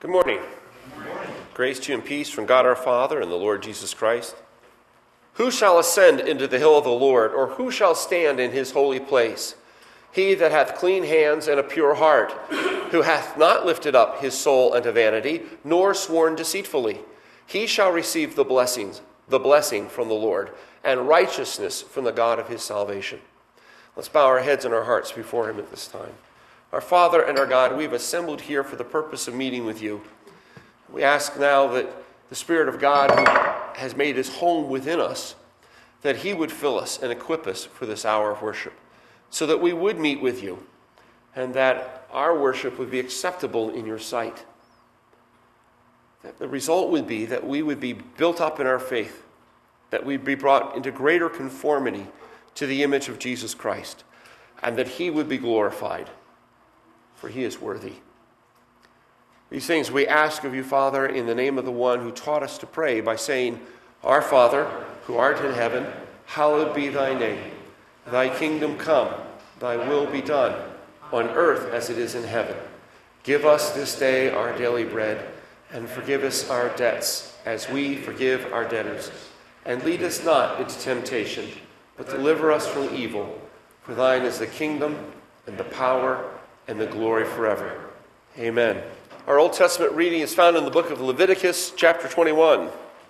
Good morning. Grace to you and peace from God our Father and the Lord Jesus Christ. Who shall ascend into the hill of the Lord, or who shall stand in his holy place? He that hath clean hands and a pure heart, who hath not lifted up his soul unto vanity, nor sworn deceitfully. He shall receive the blessing from the Lord, and righteousness from the God of his salvation. Let's bow our heads and our hearts before him at this time. Our Father and our God, we've assembled here for the purpose of meeting with you. We ask now that the Spirit of God, who has made his home within us, that he would fill us and equip us for this hour of worship, so that we would meet with you, and that our worship would be acceptable in your sight. That the result would be that we would be built up in our faith, that we'd be brought into greater conformity to the image of Jesus Christ, and that he would be glorified, for he is worthy. These things we ask of you, Father, in the name of the one who taught us to pray by saying, Our Father, who art in heaven, hallowed be thy name. Thy kingdom come, thy will be done, on earth as it is in heaven. Give us this day our daily bread, and forgive us our debts, as we forgive our debtors. And lead us not into temptation, but deliver us from evil. For thine is the kingdom, and the power, and the glory forever. Amen. Our Old Testament reading is found in the book of Leviticus, chapter 21.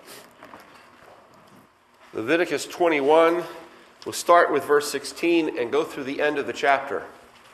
Leviticus 21, we'll start with verse 16 and go through the end of the chapter.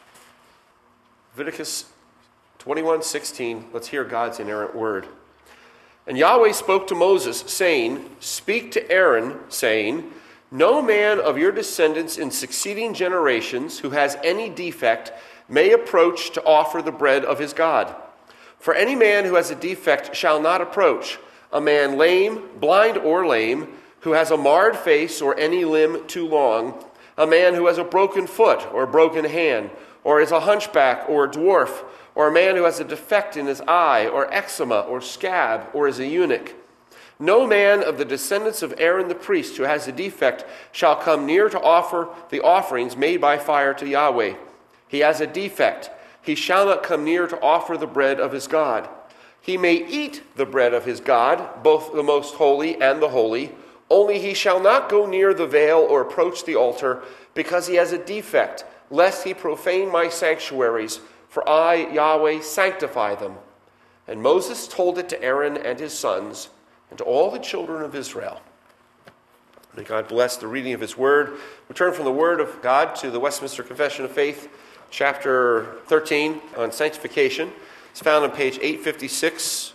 Leviticus 21:16, let's hear God's inerrant word. And Yahweh spoke to Moses, saying, Speak to Aaron, saying, No man of your descendants in succeeding generations who has any defect may approach to offer the bread of his God. For any man who has a defect shall not approach, a man lame, blind or lame, who has a marred face or any limb too long, a man who has a broken foot or a broken hand, or is a hunchback or a dwarf, or a man who has a defect in his eye, or eczema, or scab, or is a eunuch. No man of the descendants of Aaron the priest who has a defect shall come near to offer the offerings made by fire to Yahweh. He has a defect. He shall not come near to offer the bread of his God. He may eat the bread of his God, both the most holy and the holy, only he shall not go near the veil or approach the altar, because he has a defect, lest he profane my sanctuaries, for I, Yahweh, sanctify them. And Moses told it to Aaron and his sons, and to all the children of Israel. May God bless the reading of his word. We turn from the word of God to the Westminster Confession of Faith, chapter 13 on sanctification. It's found on page 856.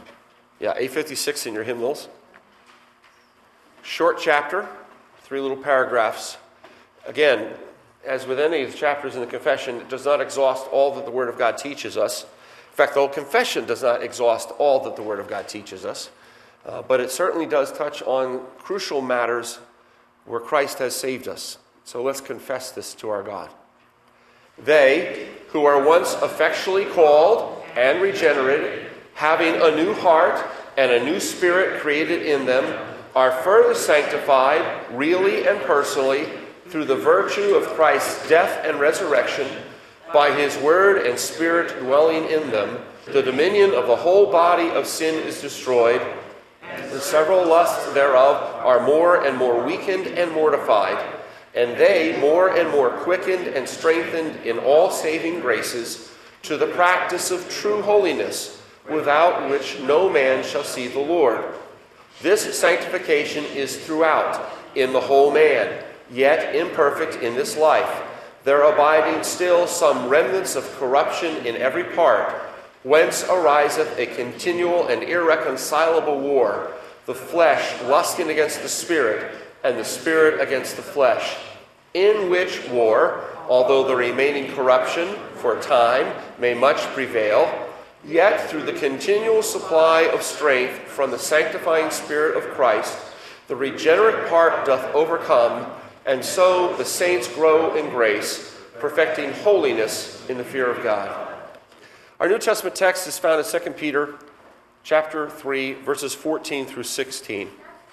856 in your hymnals. Short chapter, 3 little paragraphs. Again, as with any of the chapters in the confession, it does not exhaust all that the Word of God teaches us. In fact, the whole confession does not exhaust all that the Word of God teaches us. But it certainly does touch on crucial matters where Christ has saved us. So let's confess this to our God. They who are once effectually called and regenerated, having a new heart and a new spirit created in them, are further sanctified, really and personally, through the virtue of Christ's death and resurrection, by his word and spirit dwelling in them. The dominion of the whole body of sin is destroyed. The several lusts thereof are more and more weakened and mortified, and they more and more quickened and strengthened in all saving graces, to the practice of true holiness, without which no man shall see the Lord. This sanctification is throughout, in the whole man, yet imperfect in this life, there abiding still some remnants of corruption in every part, whence ariseth a continual and irreconcilable war, the flesh lusting against the spirit, and the spirit against the flesh, in which war, although the remaining corruption for a time may much prevail, yet through the continual supply of strength from the sanctifying Spirit of Christ, the regenerate part doth overcome, and so the saints grow in grace, perfecting holiness in the fear of God. Our New Testament text is found in 2 Peter chapter 3, verses 14 through 16.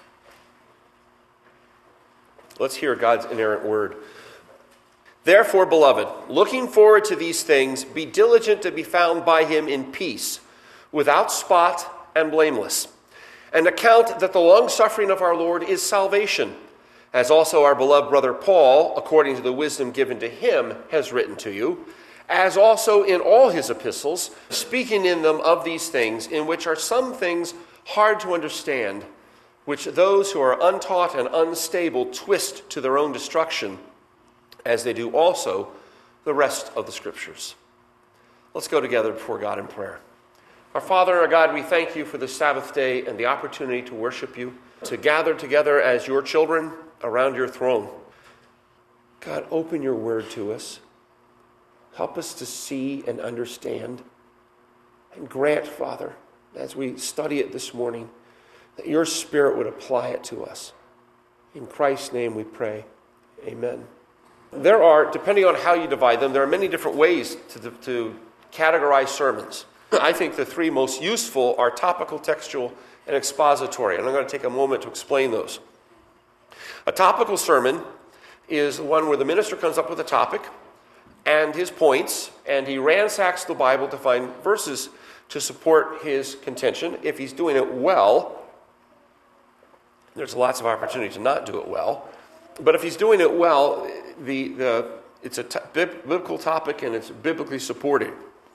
Let's hear God's inerrant word. Therefore, beloved, looking forward to these things, be diligent to be found by him in peace, without spot and blameless, and account that the long-suffering of our Lord is salvation, as also our beloved brother Paul, according to the wisdom given to him, has written to you, as also in all his epistles, speaking in them of these things, in which are some things hard to understand, which those who are untaught and unstable twist to their own destruction, as they do also the rest of the Scriptures. Let's go together before God in prayer. Our Father, our God, we thank you for this Sabbath day and the opportunity to worship you, to gather together as your children around your throne. God, open your word to us. Help us to see and understand. And grant, Father, as we study it this morning, that your Spirit would apply it to us. In Christ's name we pray. Amen. There are, depending on how you divide them, there are many different ways to categorize sermons. I think the three most useful are topical, textual, and expository. And I'm going to take a moment to explain those. A topical sermon is one where the minister comes up with a topic and his points, and he ransacks the Bible to find verses to support his contention. If he's doing it well, there's lots of opportunity to not do it well. But if he's doing it well, it's a biblical topic and it's biblically supported.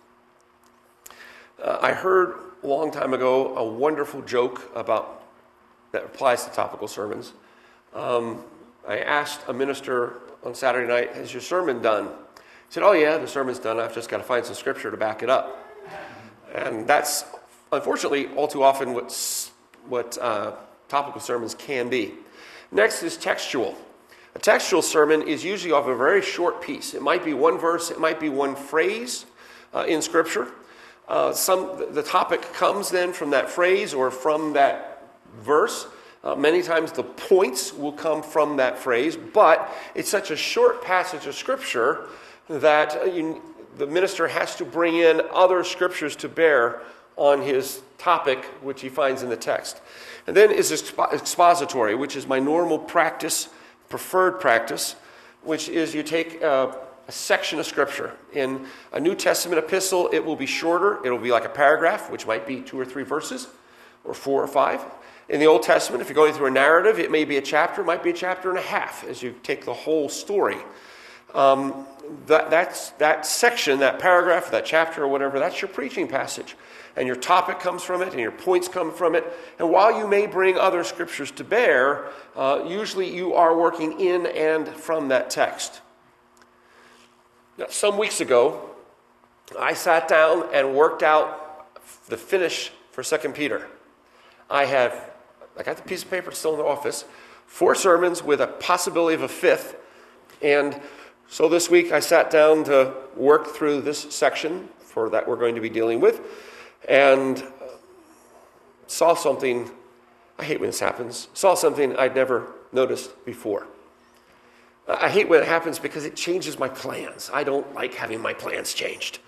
I heard a long time ago a wonderful joke that applies to topical sermons. I asked a minister on Saturday night, "Is your sermon done?" He said, "Oh yeah, the sermon's done. I've just got to find some scripture to back it up." And that's, unfortunately, all too often what topical sermons can be. Next is textual. A textual sermon is usually off a very short piece. It might be one verse, it might be one phrase in Scripture. The topic comes then from that phrase or from that verse. Many times the points will come from that phrase, but it's such a short passage of Scripture that the minister has to bring in other scriptures to bear on his topic, which he finds in the text. And then is expository, which is my normal practice, preferred practice, which is you take a section of Scripture. In a New Testament epistle, it will be shorter. It will be like a paragraph, which might be 2 or 3 verses, or 4 or 5. In the Old Testament, if you're going through a narrative, it may be a chapter, it might be a chapter and a half, as you take the whole story. That section, that paragraph, that chapter or whatever, that's your preaching passage. And your topic comes from it, and your points come from it. And while you may bring other scriptures to bear, usually you are working in and from that text. Now, some weeks ago, I sat down and worked out the finish for 2 Peter. I got the piece of paper still in the office, 4 sermons with a possibility of a 5th. And so this week I sat down to work through this section that we're going to be dealing with, and saw something, I hate when this happens, saw something I'd never noticed before. I hate when it happens because it changes my plans. I don't like having my plans changed.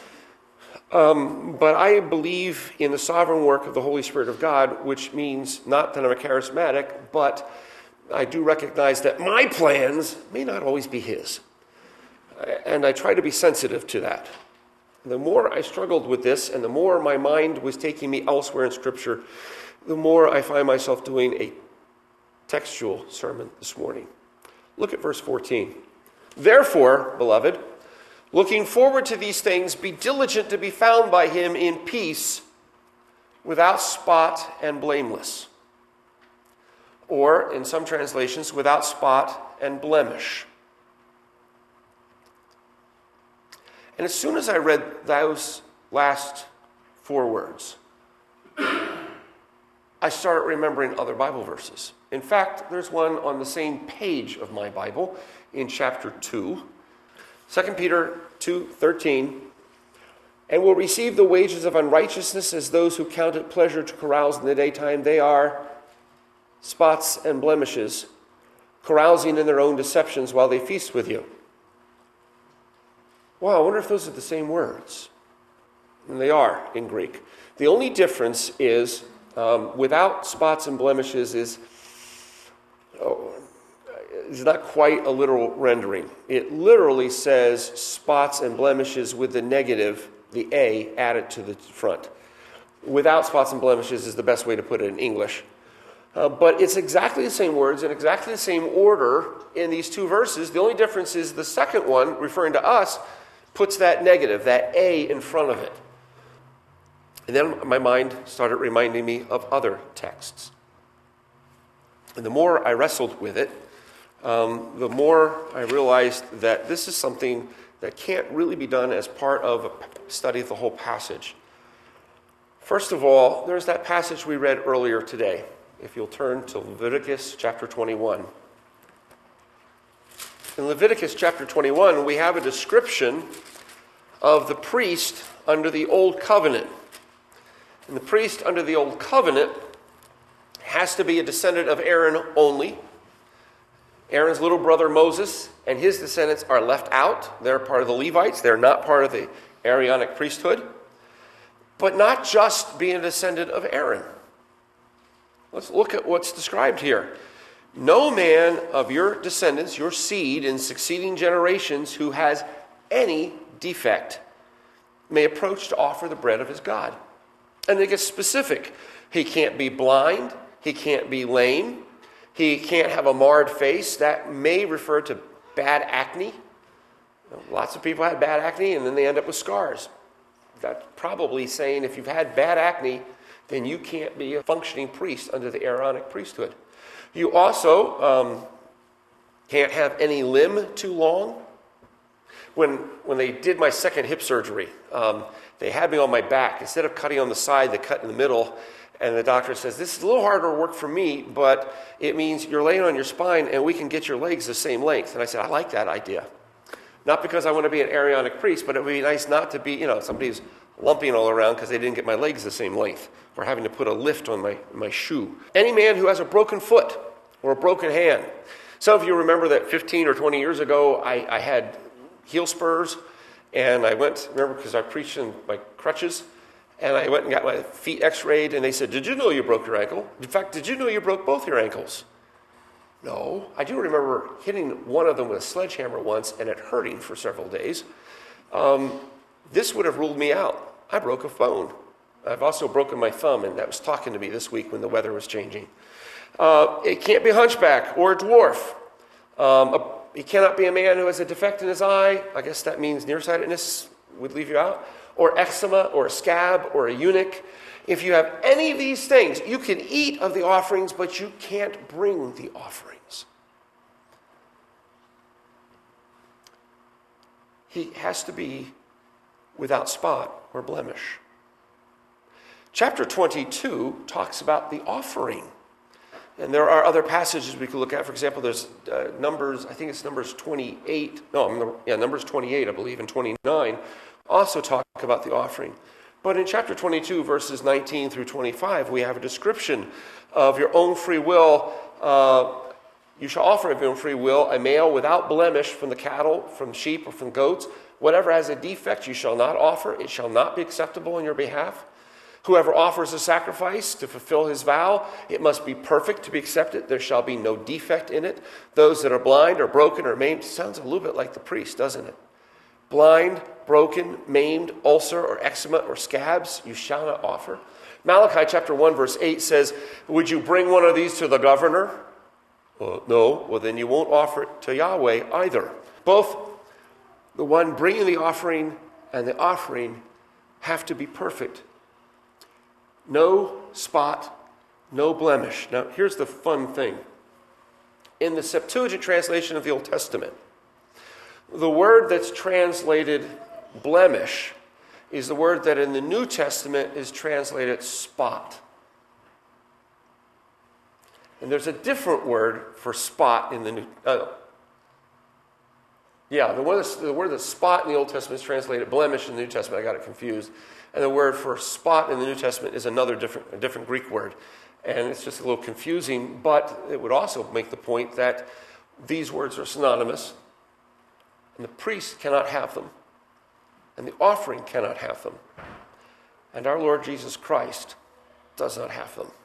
But I believe in the sovereign work of the Holy Spirit of God, which means not that I'm a charismatic, but I do recognize that my plans may not always be his. And I try to be sensitive to that. The more I struggled with this, and the more my mind was taking me elsewhere in Scripture, the more I find myself doing a textual sermon this morning. Look at verse 14. Therefore, beloved, looking forward to these things, be diligent to be found by him in peace, without spot and blameless. Or, in some translations, without spot and blemish. And as soon as I read those last 4 words, I started remembering other Bible verses. In fact, there's one on the same page of my Bible in chapter 2, 2 Peter 2:13, and will receive the wages of unrighteousness as those who count it pleasure to carouse in the daytime. They are spots and blemishes, carousing in their own deceptions while they feast with you. Wow, I wonder if those are the same words. And they are in Greek. The only difference is without spots and blemishes is not quite a literal rendering. It literally says spots and blemishes with the negative, the A, added to the front. without spots and blemishes is the best way to put it in English. But it's exactly the same words and exactly the same order in these two verses. The only difference is the second one, referring to us, puts that negative, that A, in front of it. And then my mind started reminding me of other texts. And the more I wrestled with it, the more I realized that this is something that can't really be done as part of a study of the whole passage. First of all, there's that passage we read earlier today. If you'll turn to Leviticus chapter 21. In Leviticus chapter 21, we have a description of the priest under the Old Covenant. And the priest under the Old Covenant has to be a descendant of Aaron only. Aaron's little brother Moses and his descendants are left out. They're part of the Levites. They're not part of the Aaronic priesthood. But not just being a descendant of Aaron. Let's look at what's described here. No man of your descendants, your seed in succeeding generations who has any defect may approach to offer the bread of his God. And it gets specific. He can't be blind. He can't be lame. He can't have a marred face. That may refer to bad acne. Lots of people had bad acne and then they end up with scars. That's probably saying if you've had bad acne, then you can't be a functioning priest under the Aaronic priesthood. You also can't have any limb too long. When they did my second hip surgery, they had me on my back. Instead of cutting on the side, they cut in the middle. And the doctor says, this is a little harder work for me, but it means you're laying on your spine and we can get your legs the same length. And I said, I like that idea. Not because I want to be an Aaronic priest, but it would be nice not to be, somebody's lumping all around because they didn't get my legs the same length, or having to put a lift on my shoe. Any man who has a broken foot or a broken hand. Some of you remember that 15 or 20 years ago, I had heel spurs, and I went, remember, because I preached in my crutches, and I went and got my feet x-rayed, and they said, did you know you broke your ankle? In fact, did you know you broke both your ankles? No. I do remember hitting one of them with a sledgehammer once, and it hurting for several days. This would have ruled me out. I broke a bone. I've also broken my thumb, and that was talking to me this week when the weather was changing. It can't be a hunchback or a dwarf. He cannot be a man who has a defect in his eye. I guess that means nearsightedness would leave you out. Or eczema, or a scab, or a eunuch. If you have any of these things, you can eat of the offerings, but you can't bring the offerings. He has to be without spot or blemish. Chapter 22 talks about the offering. And there are other passages we could look at. For example, there's Numbers, I think it's Numbers 28. Numbers 28, I believe, and 29 also talk about the offering. But in chapter 22, verses 19 through 25, we have a description of your own free will. You shall offer of your own free will a male without blemish from the cattle, from sheep, or from goats. Whatever has a defect you shall not offer. It shall not be acceptable on your behalf. Whoever offers a sacrifice to fulfill his vow, it must be perfect to be accepted. There shall be no defect in it. Those that are blind or broken or maimed, sounds a little bit like the priest, doesn't it? Blind, broken, maimed, ulcer or eczema or scabs, you shall not offer. Malachi chapter 1 verse 8 says, would you bring one of these to the governor? No. Well, then you won't offer it to Yahweh either. Both the one bringing the offering and the offering have to be perfect. No spot, no blemish. Now, here's the fun thing. In the Septuagint translation of the Old Testament, the word that's translated blemish is the word that in the New Testament is translated spot. And there's a different word for spot in the New the word that's spot in the Old Testament is translated blemish in the New Testament. I got it confused. And the word for spot in the New Testament is a different Greek word. And it's just a little confusing, but it would also make the point that these words are synonymous, and the priest cannot have them, and the offering cannot have them, and our Lord Jesus Christ does not have them.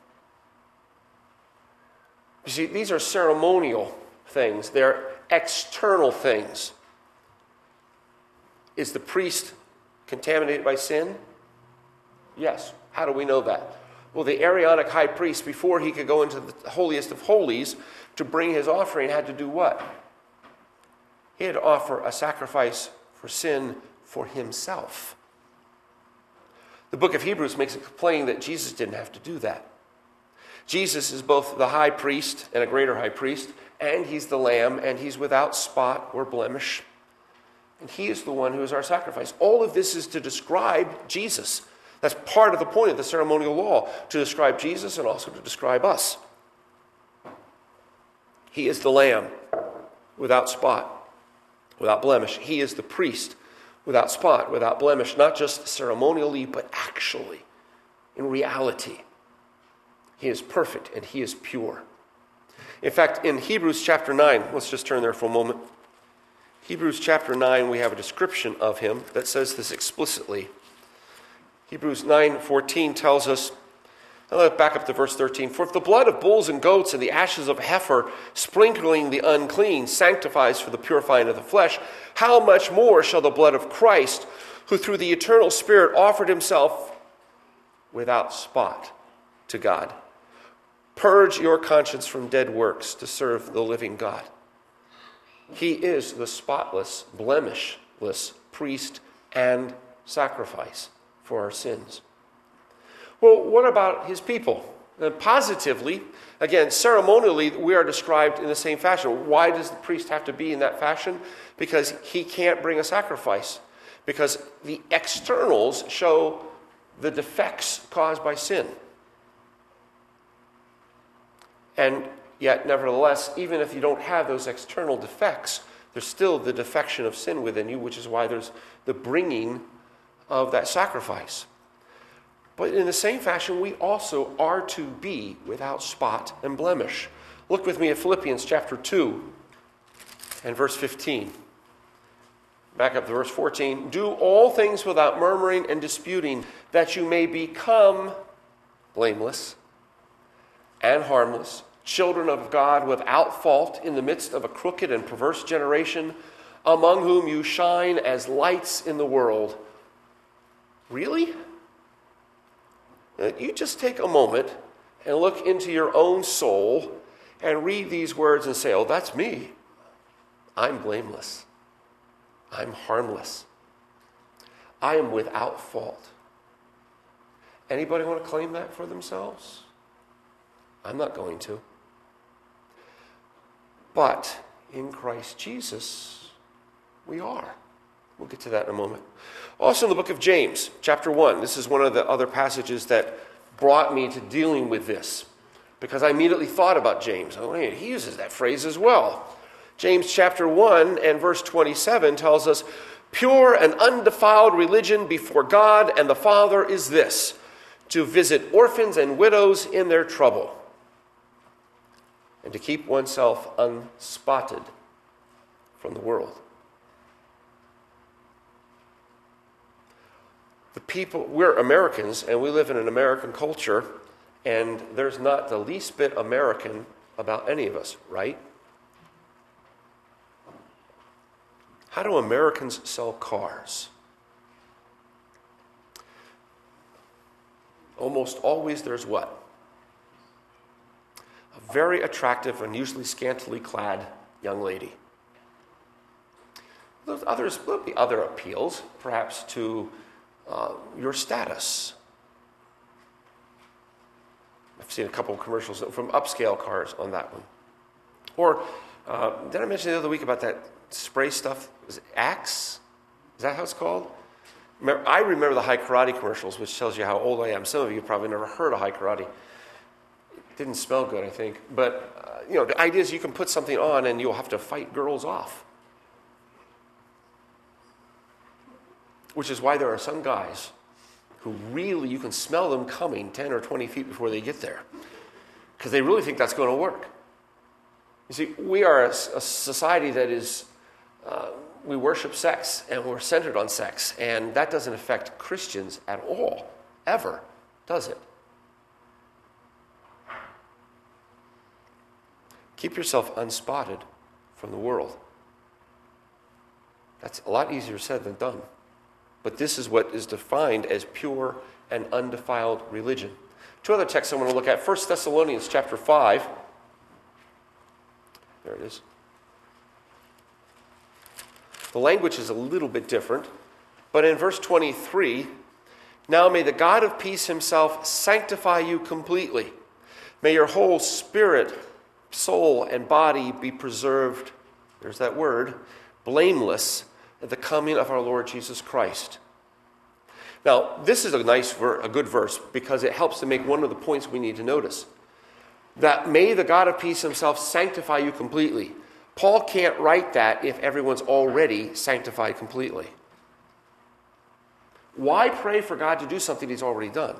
You see, these are ceremonial things. They're external things. Is the priest contaminated by sin? Yes. How do we know that? Well, the Aaronic high priest, before he could go into the holiest of holies to bring his offering, had to do what? He had to offer a sacrifice for sin for himself. The book of Hebrews makes it plain that Jesus didn't have to do that. Jesus is both the high priest and a greater high priest, and he's the lamb, and he's without spot or blemish. And he is the one who is our sacrifice. All of this is to describe Jesus. That's part of the point of the ceremonial law, to describe Jesus and also to describe us. He is the lamb without spot, without blemish. He is the priest without spot, without blemish, not just ceremonially, but actually, in reality. He is perfect and he is pure. In fact, in Hebrews chapter 9, let's just turn there for a moment. Hebrews chapter 9, we have a description of him that says this explicitly. Hebrews 9:14 tells us, let's back up to verse 13. For if the blood of bulls and goats and the ashes of a heifer, sprinkling the unclean, sanctifies for the purifying of the flesh, how much more shall the blood of Christ, who through the eternal Spirit offered himself without spot to God, purge your conscience from dead works to serve the living God. He is the spotless, blemishless priest and sacrifice for our sins. Well, what about his people? Positively, again, ceremonially, we are described in the same fashion. Why does the priest have to be in that fashion? Because he can't bring a sacrifice. Because the externals show the defects caused by sin. And yet, nevertheless, even if you don't have those external defects, there's still the defection of sin within you, which is why there's the bringing of that sacrifice. But in the same fashion, we also are to be without spot and blemish. Look with me at Philippians chapter 2 and verse 15. Back up to verse 14. Do all things without murmuring and disputing, that you may become blameless and harmless, children of God without fault in the midst of a crooked and perverse generation, among whom you shine as lights in the world. Really? You just take a moment and look into your own soul and read these words and say, oh, that's me. I'm blameless. I'm harmless. I am without fault. Anybody want to claim that for themselves? I'm not going to. But in Christ Jesus, we are. We'll get to that in a moment. Also in the book of James, chapter 1, this is one of the other passages that brought me to dealing with this, because I immediately thought about James. Oh, hey, he uses that phrase as well. James chapter 1 and verse 27 tells us, pure and undefiled religion before God and the Father is this, to visit orphans and widows in their trouble, and to keep oneself unspotted from the world. The people, we're Americans, and we live in an American culture, and there's not the least bit American about any of us, right? How do Americans sell cars? Almost always there's what? A very attractive and usually scantily clad young lady. There'll be other appeals, perhaps to your status. I've seen a couple of commercials from upscale cars on that one. Or, did I mention the other week about that spray stuff? Was it Axe? Is that how it's called? I remember the High Karate commercials, which tells you how old I am. Some of you probably never heard of High Karate. It didn't smell good, I think. But, the idea is you can put something on and you'll have to fight girls off. Which is why there are some guys who really, you can smell them coming 10 or 20 feet before they get there. Because they really think that's going to work. You see, we are a society that is, we worship sex and we're centered on sex. And that doesn't affect Christians at all, ever, does it? Keep yourself unspotted from the world. That's a lot easier said than done. But this is what is defined as pure and undefiled religion. Two other texts I want to look at. 1 Thessalonians chapter 5. There it is. The language is a little bit different. But in verse 23, now may the God of peace himself sanctify you completely. May your whole spirit, soul, and body be preserved, there's that word, blameless at the coming of our Lord Jesus Christ. Now, this is a good verse because it helps to make one of the points we need to notice. That may the God of peace himself sanctify you completely. Paul can't write that if everyone's already sanctified completely. Why pray for God to do something he's already done?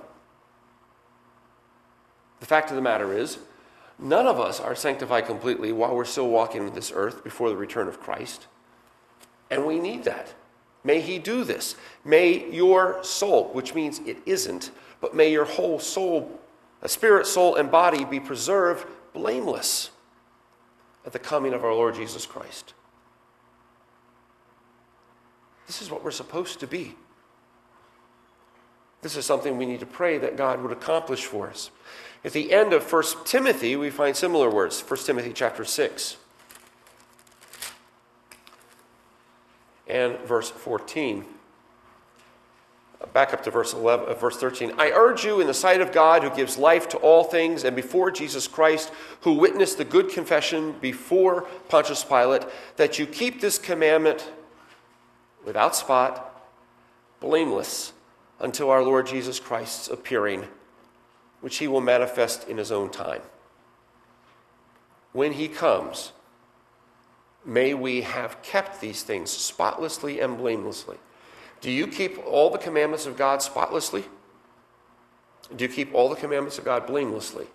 The fact of the matter is, none of us are sanctified completely while we're still walking this earth before the return of Christ. And we need that. May he do this. May your soul, which means it isn't, but may your whole soul, spirit, soul, and body be preserved blameless at the coming of our Lord Jesus Christ. This is what we're supposed to be. This is something we need to pray that God would accomplish for us. At the end of 1 Timothy, we find similar words. 1 Timothy chapter 6 and verse 14. Back up to verse 13. I urge you in the sight of God who gives life to all things and before Jesus Christ, who witnessed the good confession before Pontius Pilate, that you keep this commandment without spot, blameless, until our Lord Jesus Christ's appearing, which he will manifest in his own time. When he comes, may we have kept these things spotlessly and blamelessly. Do you keep all the commandments of God spotlessly? Do you keep all the commandments of God blamelessly?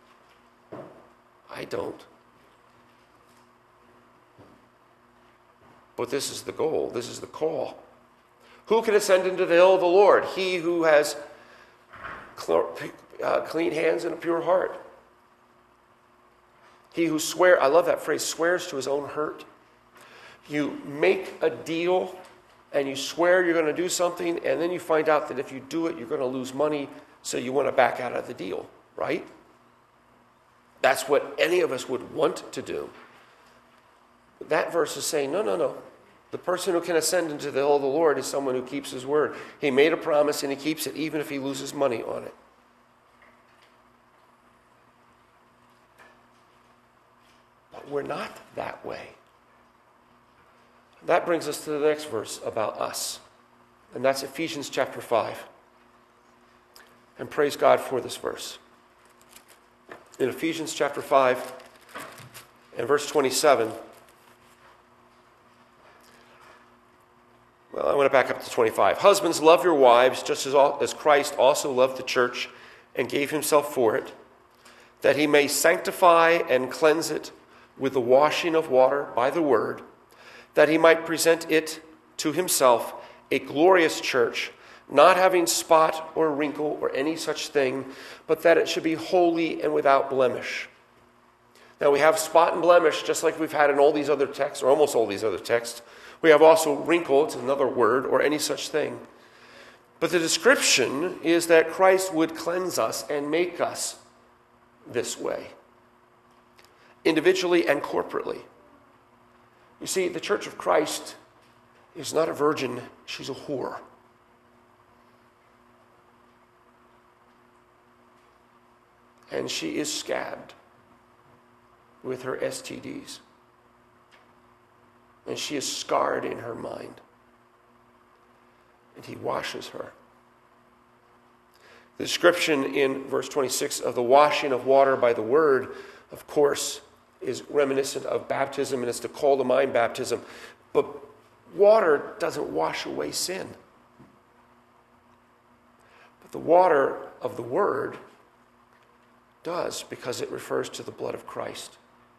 I don't. But this is the goal. This is the call. Who can ascend into the hill of the Lord? He who has clean hands and a pure heart. He who swears, I love that phrase, swears to his own hurt. You make a deal and you swear you're going to do something, and then you find out that if you do it, you're going to lose money, so you want to back out of the deal, right? That's what any of us would want to do. That verse is saying, no. The person who can ascend into the hill of the Lord is someone who keeps his word. He made a promise and he keeps it, even if he loses money on it. But we're not that way. That brings us to the next verse about us. And that's Ephesians chapter 5. And praise God for this verse. In Ephesians chapter 5 and verse 27, well, I want to back up to 25. Husbands, love your wives, just as Christ also loved the church and gave himself for it, that he may sanctify and cleanse it with the washing of water by the word, that he might present it to himself a glorious church, not having spot or wrinkle or any such thing, but that it should be holy and without blemish. Now we have spot and blemish, just like we've had in all these other texts, or almost all these other texts. We have also wrinkle, it's another word, or any such thing. But the description is that Christ would cleanse us and make us this way, individually and corporately. You see, the Church of Christ is not a virgin, she's a whore. And she is scabbed with her STDs. And she is scarred in her mind. And he washes her. The description in verse 26 of the washing of water by the word, of course, is reminiscent of baptism, and it's to call to mind baptism. But water doesn't wash away sin. But the water of the word does, because it refers to the blood of Christ.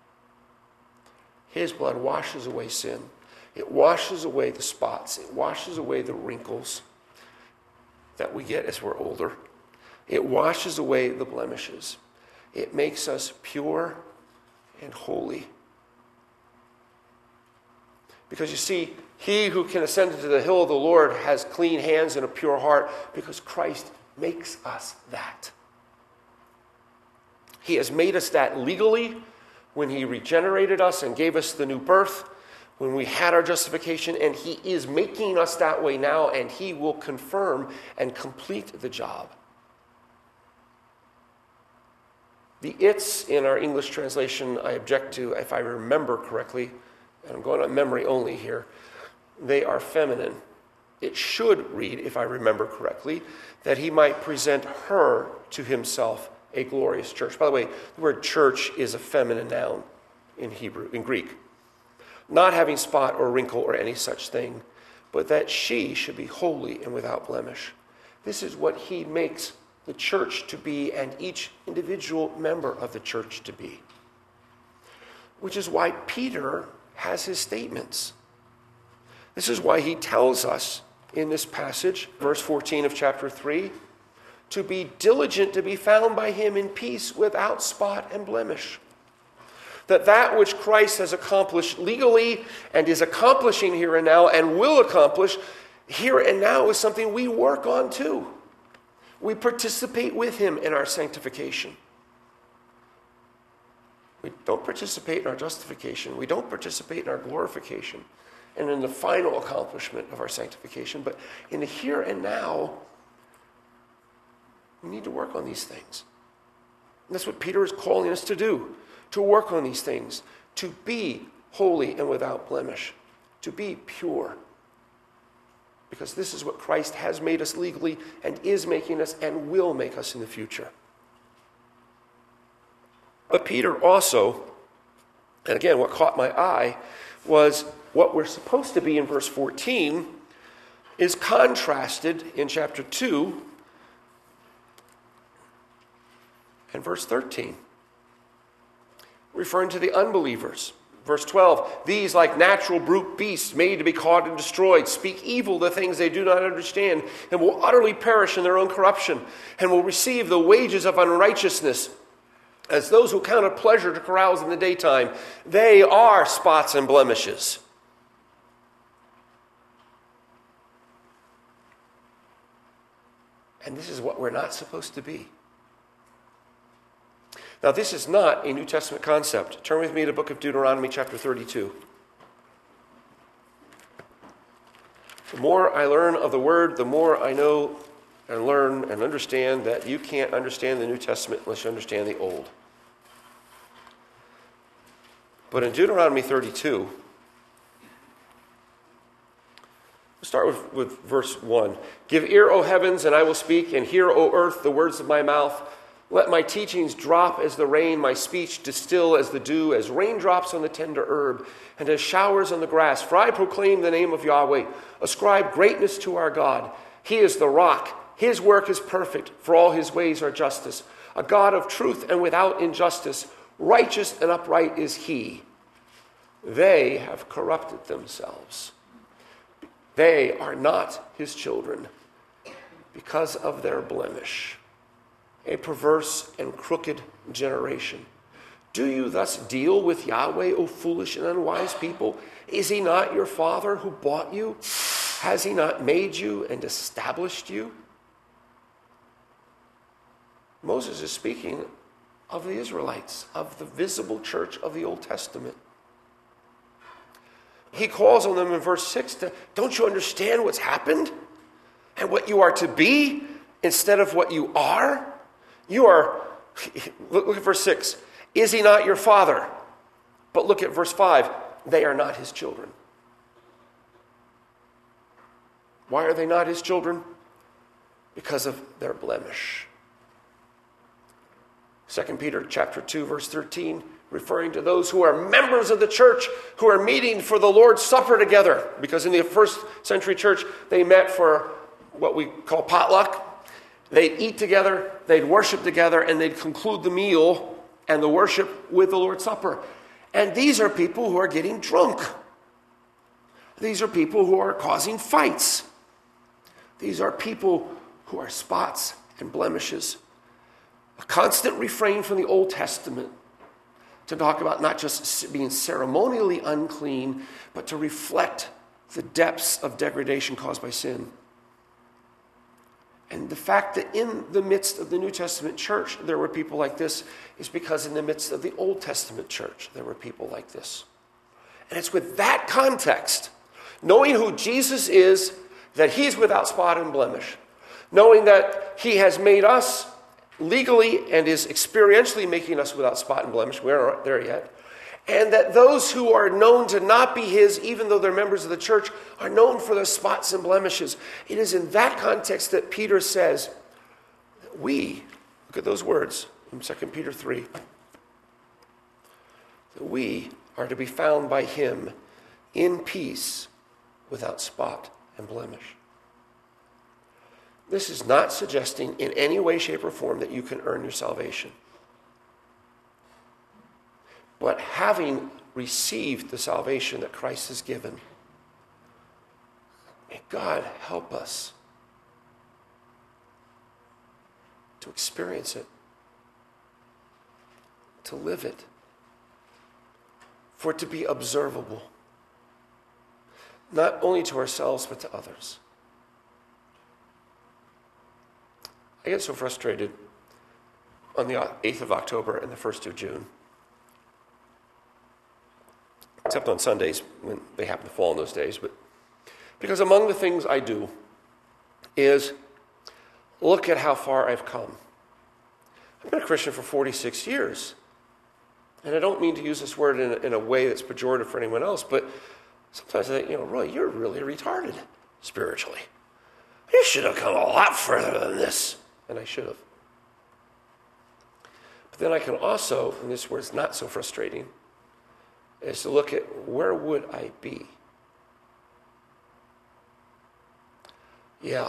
His blood washes away sin. It washes away the spots. It washes away the wrinkles that we get as we're older. It washes away the blemishes. It makes us pure and holy. Because you see, he who can ascend into the hill of the Lord has clean hands and a pure heart, because Christ makes us that. He has made us that legally when he regenerated us and gave us the new birth, when we had our justification, and he is making us that way now, and he will confirm and complete the job. The "it's" in our English translation I object to, if I remember correctly, and I'm going on memory only here, they are feminine. It should read, if I remember correctly, that he might present her to himself a glorious church. By the way, the word church is a feminine noun in Greek. Not having spot or wrinkle or any such thing, but that she should be holy and without blemish. This is what he makes the church to be, and each individual member of the church to be. Which is why Peter has his statements. This is why he tells us in this passage, verse 14 of chapter 3, to be diligent to be found by him in peace, without spot and blemish. That which Christ has accomplished legally and is accomplishing here and now and will accomplish here and now is something we work on too. We participate with him in our sanctification. We don't participate in our justification. We don't participate in our glorification and in the final accomplishment of our sanctification. But in the here and now, we need to work on these things. And that's what Peter is calling us to do, to work on these things, to be holy and without blemish, to be pure. Because this is what Christ has made us legally and is making us and will make us in the future. But Peter also, and again, what caught my eye was what we're supposed to be in verse 14 is contrasted in chapter 2 and verse 13, referring to the unbelievers. Verse 12, these, like natural brute beasts made to be caught and destroyed, speak evil the things they do not understand, and will utterly perish in their own corruption, and will receive the wages of unrighteousness. As those who count it pleasure to carouse in the daytime, they are spots and blemishes. And this is what we're not supposed to be. Now, this is not a New Testament concept. Turn with me to the book of Deuteronomy, chapter 32. The more I learn of the Word, the more I know and learn and understand that you can't understand the New Testament unless you understand the Old. But in Deuteronomy 32, we'll start with verse 1. Give ear, O heavens, and I will speak, and hear, O earth, the words of my mouth. Let my teachings drop as the rain, my speech distill as the dew, as raindrops on the tender herb, and as showers on the grass. For I proclaim the name of Yahweh. Ascribe greatness to our God. He is the rock. His work is perfect, for all his ways are justice. A God of truth and without injustice. Righteous and upright is he. They have corrupted themselves. They are not his children because of their blemish. A perverse and crooked generation. Do you thus deal with Yahweh, O foolish and unwise people? Is he not your father who bought you? Has he not made you and established you? Moses is speaking of the Israelites, of the visible church of the Old Testament. He calls on them in verse 6 to, don't you understand what's happened? And what you are to be instead of what you are? You are, look at verse 6. Is he not your father? But look at verse 5. They are not his children. Why are they not his children? Because of their blemish. 2 Peter chapter 2, verse 13, referring to those who are members of the church, who are meeting for the Lord's Supper together. Because in the first century church, they met for what we call potluck. They'd eat together, they'd worship together, and they'd conclude the meal and the worship with the Lord's Supper. And these are people who are getting drunk. These are people who are causing fights. These are people who are spots and blemishes. A constant refrain from the Old Testament to talk about not just being ceremonially unclean, but to reflect the depths of degradation caused by sin. And the fact that in the midst of the New Testament church there were people like this is because in the midst of the Old Testament church there were people like this. And it's with that context, knowing who Jesus is, that he's without spot and blemish, knowing that he has made us legally and is experientially making us without spot and blemish, we aren't there yet, and that those who are known to not be his, even though they're members of the church, are known for their spots and blemishes. It is in that context that Peter says, we, look at those words in 2 Peter 3, that we are to be found by him in peace, without spot and blemish. This is not suggesting in any way, shape, or form that you can earn your salvation. But having received the salvation that Christ has given, may God help us to experience it, to live it, for it to be observable, not only to ourselves but to others. I get so frustrated on the 8th of October and the 1st of June, except on Sundays when they happen to fall on those days, but because among the things I do is look at how far I've come. I've been a Christian for 46 years, and I don't mean to use this word in a way that's pejorative for anyone else, but sometimes I think, Roy, you're really retarded spiritually. You should have come a lot further than this. And I should have. But then I can also, and this word's not so frustrating, is to look at where would I be? Yeah.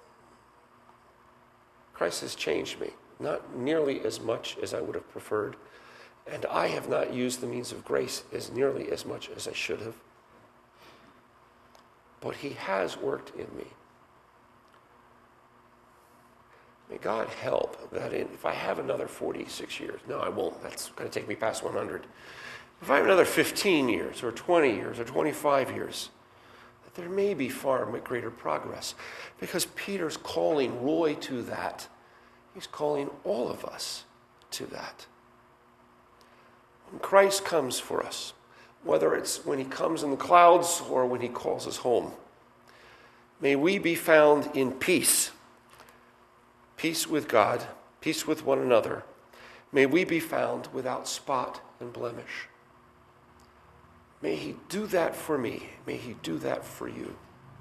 Christ has changed me, not nearly as much as I would have preferred, and I have not used the means of grace as nearly as much as I should have. But he has worked in me. May God help that if I have another 46 years, no, I won't. That's going to take me past 100. If I have another 15 years or 20 years or 25 years, that there may be far greater progress. Because Peter's calling Roy to that. He's calling all of us to that. When Christ comes for us, whether it's when he comes in the clouds or when he calls us home, may we be found in peace. Peace with God, peace with one another. May we be found without spot and blemish. May he do that for me. May he do that for you.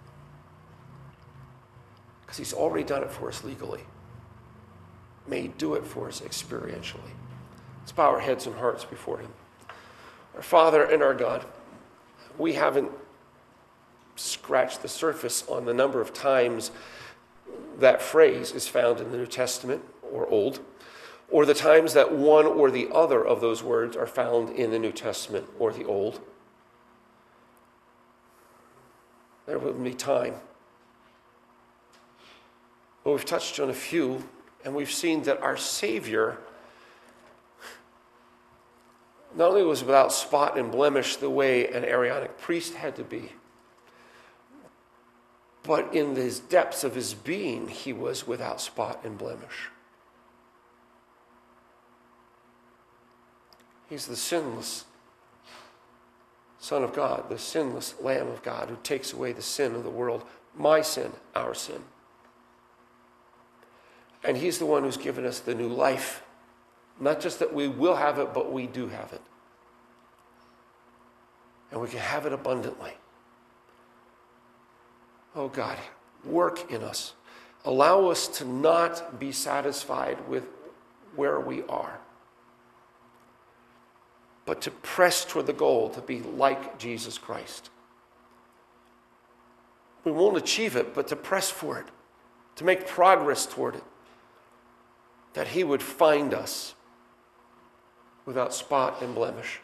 Because he's already done it for us legally. May he do it for us experientially. Let's bow our heads and hearts before him. Our Father and our God, we haven't scratched the surface on the number of times that phrase is found in the New Testament or Old, or the times that one or the other of those words are found in the New Testament or the Old. There will be time. But we've touched on a few, and we've seen that our Savior not only was without spot and blemish the way an Aaronic priest had to be, but in the depths of his being, he was without spot and blemish. He's the sinless Son of God, the sinless Lamb of God who takes away the sin of the world, my sin, our sin. And he's the one who's given us the new life. Not just that we will have it, but we do have it. And we can have it abundantly. Oh God, work in us. Allow us to not be satisfied with where we are, but to press toward the goal to be like Jesus Christ. We won't achieve it, but to press for it, to make progress toward it, that he would find us without spot and blemish,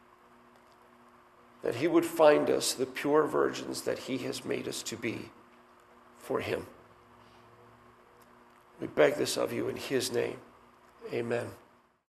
that he would find us the pure virgins that he has made us to be for him. We beg this of you in his name. Amen.